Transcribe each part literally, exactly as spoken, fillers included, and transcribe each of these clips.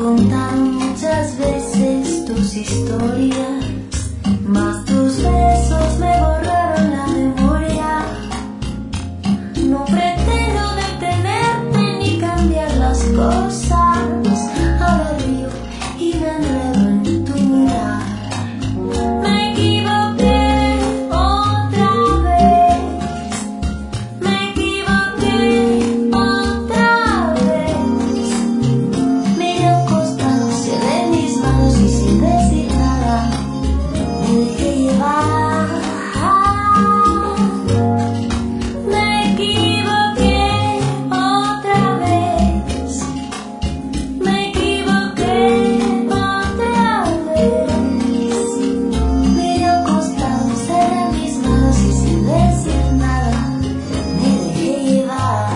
contado muchas veces tus historias, mas tus besos me borraron la memoria. No pretendo detenerte ni cambiar las cosas. Ahora río y me enredo en tu mirar. Me equivoqué otra vez. Me equivoqué otra vez. Miré a un costado, cerré mis manos y sin decir nada me dejé llevar. Me equivoqué otra vez. Me equivoqué otra vez. Miré a un costado, cerré mis manos y sin decir nada me dejé llevar.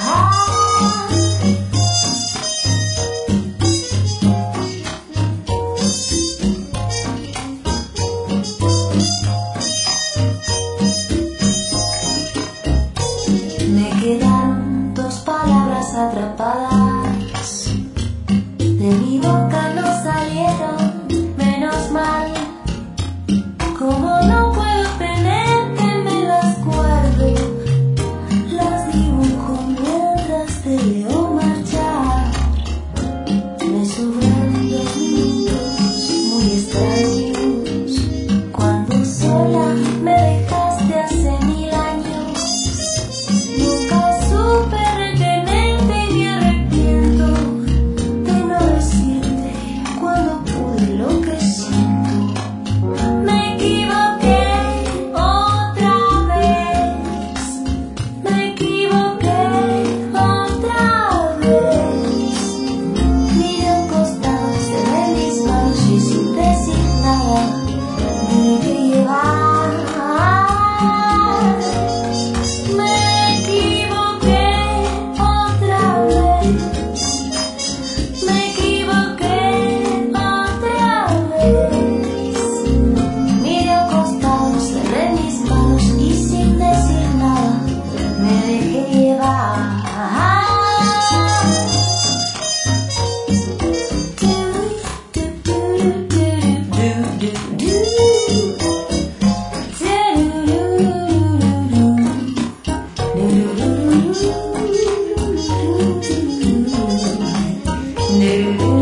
Me quedaron dos palabras atrapadas. De mi boca no salieron, menos mal. Como no puedo tener que me las guardo, las dibujo mientras te veo marchar. Me sobraron dos minutos muy extraños cuando sola me dejaste hace mil años. Nunca supe retenerte y me arrepiento de no decirte cuando pude lo que siento. Me equivoqué otra vez. Me equivoqué otra vez. Miré a un costado, cerré mis manos y sin decir nada me dejé llevar. Me equivoqué otra vez. Me equivoqué otra vez. Miré a un costado, cerré mis manos y sin decir nada me dejé llevar. Do